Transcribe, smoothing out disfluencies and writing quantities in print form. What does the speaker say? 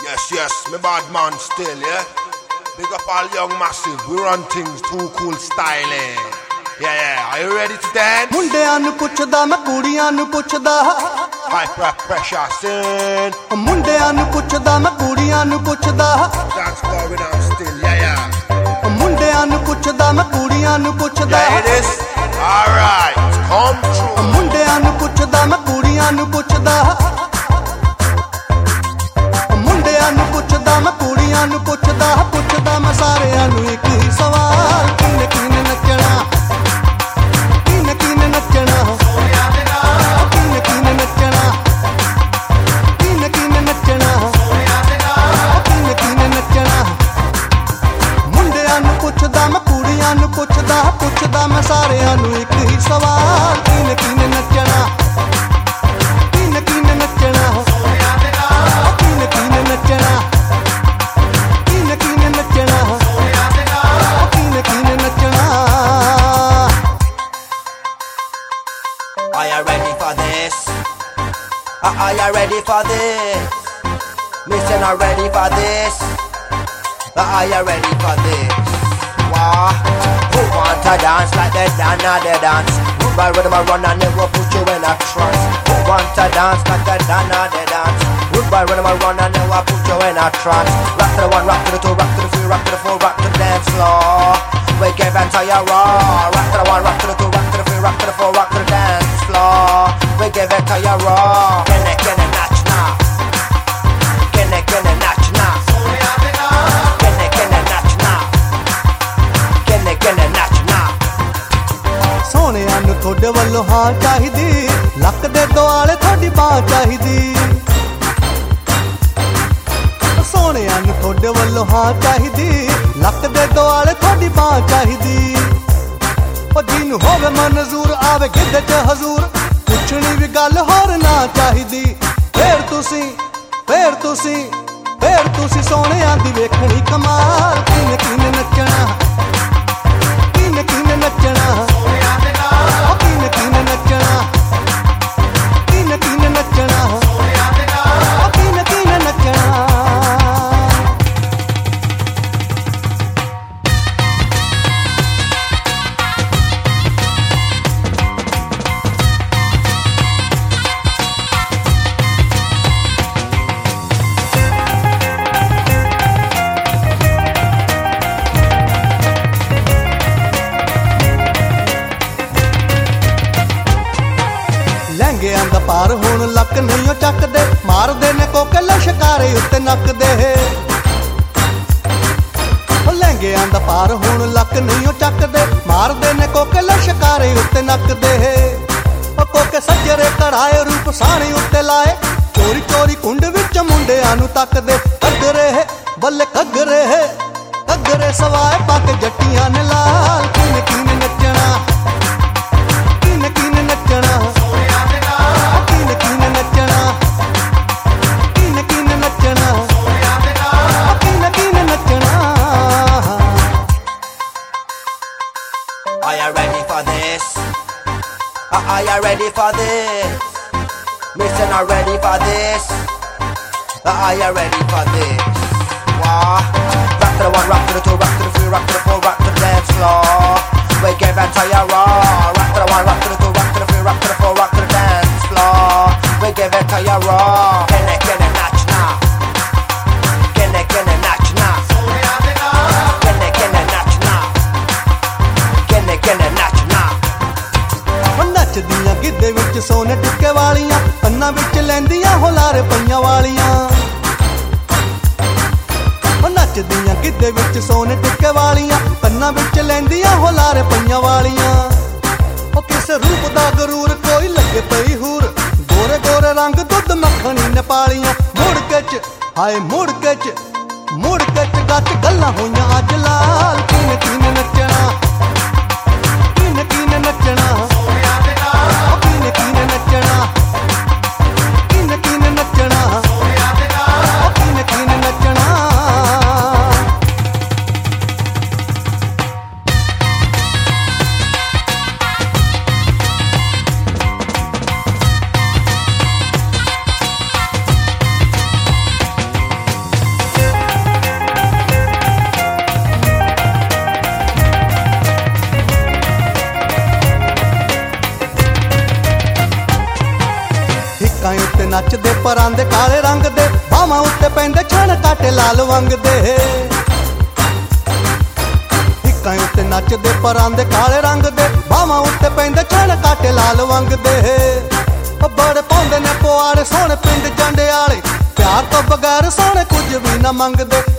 Yes, yes, me bad man still, yeah. Big up all young massive, we run things too cool styling. Yeah, yeah, are you ready to dance? ਮੁੰਡਿਆਂ ਨੂੰ ਪੁੱਛਦਾ ਮੈਂ ਕੁੜੀਆਂ ਨੂੰ ਪੁੱਛਦਾ High pressure scene. ਮੁੰਡਿਆਂ ਨੂੰ ਪੁੱਛਦਾ ਮੈਂ ਕੁੜੀਆਂ ਨੂੰ ਪੁੱਛਦਾ Dance going on still, yeah, yeah. ਮੁੰਡਿਆਂ ਨੂੰ ਪੁੱਛਦਾ ਮੈਂ ਕੁੜੀਆਂ ਨੂੰ ਪੁੱਛਦਾ Yeah, it is. Alright, come true. ਮੁੰਡਿਆਂ ਨੂੰ ਪੁੱਛਦਾ ਮੈਂ ਕੁੜੀਆਂ ਨੂੰ ਪੁੱਛਦਾ ਮੁੰਡਿਆਂ ਨੂੰ ਪੁੱਛਦਾ ਮੈਂ ਕੁੜੀਆਂ ਨੂੰ ਪੁੱਛਦਾ ਪੁੱਛਦਾ ਮੈਂ ਸਾਰਿਆਂ ਨੂੰ ਇੱਕ ਹੀ ਸਵਾਲ ਕਿੰਨੇ ਕਿੰਨੇ ਨੱਚਣਾ ਕਿੰਨੇ ਕਿੰਨੇ ਨੱਚਣਾ ਸੋਹਣਿਆਂ ਦੇ ਨਾਲ ਕਿੰਨੇ ਕਿੰਨੇ ਨੱਚਣਾ ਕਿੰਨੇ ਕਿੰਨੇ ਨੱਚਣਾ ਸੋਹਣਿਆਂ ਦੇ ਨਾਲ ਕਿੰਨੇ ਕਿੰਨੇ ਨੱਚਣਾ ਮੁੰਡਿਆਂ ਨੂੰ ਪੁੱਛਦਾ ਮੈਂ ਕੁੜੀਆਂ ਨੂੰ ਪੁੱਛਦਾ ਪੁੱਛਦਾ ਮੈਂ ਸਾਰਿਆਂ ਨੂੰ ਇੱਕ ਹੀ ਸਵਾਲ ਕਿੰਨੇ ਕਿੰਨੇ ਨੱਚਣਾ ਕਿੰਨੇ ਕਿੰਨੇ ਨੱਚਣਾ ਸੋਹਣਿਆਂ ਦੇ ਨਾਲ ਕਿੰਨੇ ਕਿੰਨੇ ਨੱਚਣਾ ਕਿੰਨੇ ਕਿੰਨੇ ਨੱਚਣਾ ਸੋਹਣਿਆਂ ਦੇ ਨਾਲ ਕਿੰਨੇ ਕਿੰਨੇ ਨੱਚਣਾ Are you ready for this? Are you ready for this? Listen, are ready for this? Are you ready for this? Wow. Who want to dance like they they dance? Who by rhythm a run and they will put you in a trance? Who want to dance like they they dance? Who by rhythm a run and they will put you in a trance? Rock to the one, rock to the two, rock to the three, rock to the four, rock to the dance floor. We give it to you raw. Rock to the one, rock to the two, rock to the three, rock to the four, rock to the dance floor. We give it to you raw. Can it natch now? Can it natch now? Can it natch now? Can it natch now? ਸੋਹਣਿਆਂ ਨੂੰ ਤੁਹਾਡੇ ਵੱਲੋਂ ਹਾਂ ਚਾਹੀਦੀ ਲੱਕ ਦੇ ਦੁਆਲੇ ਤੁਹਾਡੀ ਬਾਹ ਚਾਹੀਦੀ ਸੋਹਣਿਆਂ ਨੂੰ ਤੁਹਾਡੇ ਵੱਲੋਂ ਹਾਂ ਚਾਹੀਦੀ ਲੱਕ ਦੇ ਦੁਆਲੇ ਤੁਹਾਡੀ ਬਾਹ ਚਾਹੀਦੀ ਉਹ ਜਿਹਨੂੰ ਹੋਵੇ ਮਨਜ਼ੂਰ ਆਵੇ ਗਿੱਧੇ 'ਚ ਹਜ਼ੂਰ ਪੁੱਛਣੀ ਵੀ ਗੱਲ ਹੋਰ ਨਾ ਚਾਹੀਦੀ ਫੇਰ ਤੁਸੀਂ ਸੋਹਣਿਆਂ ਦੀ ਵੇਖਣੀ ਕਮਾਲ ਕਿੰਨੇ ਕਿੰਨੇ ਨੱਚਣਾ ਕਿੰਨੇ ਕਿੰਨੇ ਨੱਚਣਾ ਸੋਹਣਿਆਂ ਦੇ ਨਾਲ ਕਿੰਨੇ ਕਿੰਨੇ ਨੱਚਣਾ ਕਿੰਨੇ ਕਿੰਨੇ ਨੱਚਣਾ ਸੋਹਣਿਆਂ ਦੇ ਨਾਲ ਕਿੰਨੇ ਕਿੰਨੇ ਨੱਚਣਾ ਲਹਿੰਗਿਆਂ ਦਾ ਪਾਰ ਹੁਣ ਲੱਕ ਨਹੀਂ ਉਹ ਚੱਕਦੇ ਮਾਰਦੇ ਨੇ ਕੋਕੇ ਲਸ਼ਕਾਰੇ ਉੱਤੇ ਨੱਕਦੇ ਉਹ ਲਹਿੰਗਿਆਂ ਦਾ ਪਾਰ ਹੁਣ ਲੱਕ ਨਹੀਂ ਉਹ ਚੱਕਦੇ ਮਾਰਦੇ ਨੇ ਕੋਕੇ ਲਸ਼ਕਾਰੇ ਉੱਤੇ ਨੱਕਦੇ ਉਹ ਕੋਕੇ ਸੱਜਰੇ ਕੜਾਏ ਰੂਪ ਸਾਣੀ ਉੱਤੇ ਲਾਏ ਚੋਰੀ ਚੋਰੀ ਕੁੰਡ ਵਿੱਚ ਮੁੰਡਿਆਂ ਨੂੰ ਤੱਕਦੇ ਘੱਗਰੇ ਬੱਲੇ ਘੱਗਰੇ ਸਵਾਏ ਪੱਕ ਜੱਟੀਆਂ ਨੇ ਲਾਲ ਕਿੰਨੇ ਕਿੰਨੇ ਨੱਚਣਾ ਕਿੰਨੇ ਕਿੰਨੇ ਨੱਚਣਾ ਕਿੰਨੇ ਕਿੰਨੇ ਨੱਚਣਾ ਕਿੰਨੇ ਕਿੰਨੇ ਨੱਚਣਾ ਕਿੰਨੇ ਕਿੰਨੇ ਨੱਚਣਾ Are you ready for this? Are you ready for this? Listen, are ready for this? Are you ready for this? Wow. Rock to the one, rock to the two, rock to the three, rock to the four, rock to the dance floor. We give it to you raw. Rock to the one, rock to the two, rock to the three, rock to the four, rock to the dance floor. We give it to you raw. Can it natch now? Can it natch now? Can it natch now? Can it natch now? ਉਹ ਨੱਚਦੀਆਂ ਗਿੱਧੇ ਵਿੱਚ ਸੋਨੇ ਟਿੱਕੇ ਵਾਲੀਆਂ ਅੰਨਾਂ ਵਿੱਚ ਲੈਂਦੀਆਂ ਹੁਲਾਰੇ ਪਈਆਂ ਵਾਲੀਆਂ ਉਹ ਨੱਚਦੀਆਂ ਗਿੱਧੇ ਵਿੱਚ ਸੋਨੇ ਟਿੱਕੇ ਵਾਲੀਆਂ ਅੰਨਾਂ ਵਿੱਚ ਲੈਂਦੀਆਂ ਹੁਲਾਰੇ ਪਈਆਂ ਵਾਲੀਆਂ ਉਹ ਕਿਸ ਰੂਪ ਦਾ ਗਰੂਰ ਕੋਈ ਲੱਗੇ ਪਈ ਹੂਰ ਗੋਰੇ ਗੋਰੇ ਰੰਗ ਦੁੱਧ ਮੱਖਣੀ ਨੇਪਾਲੀਆਂ ਮੁੜ ਕੇ ਚ ਗੱਚ ਗੱਲਾਂ ਹੋਈਆਂ ਅੱਜ ਲਾਲ ਕਿੰਨੇ ਕਿੰਨੇ ਨੱਚਣਾ ਕਿੰਨੇ ਕਿੰਨੇ ਨੱਚਣਾ ਕਿੰਨੇ ਕਿੰਨੇ ਨੱਚਣਾ ਕਿੰਨੇ ਕਿੰਨੇ ਨੱਚਣਾ ਕਿੰਨੇ ਕਿੰਨੇ ਨੱਚਣਾ हिक्कां उत्ते नचदे परांदे काले रंग दे, बावां उत्ते पैंदे छण काटे लाल वंग दे। हिक्कां उत्ते नचदे परांदे काले रंग दे, बावां उत्ते पैंदे छण काटे लाल वंग दे। बड़े पाउंदे ने पुआड़े सोहणे पिंड जंडे आले, प्यार तो बगैर सोहणे कुछ भी ना मंगदे।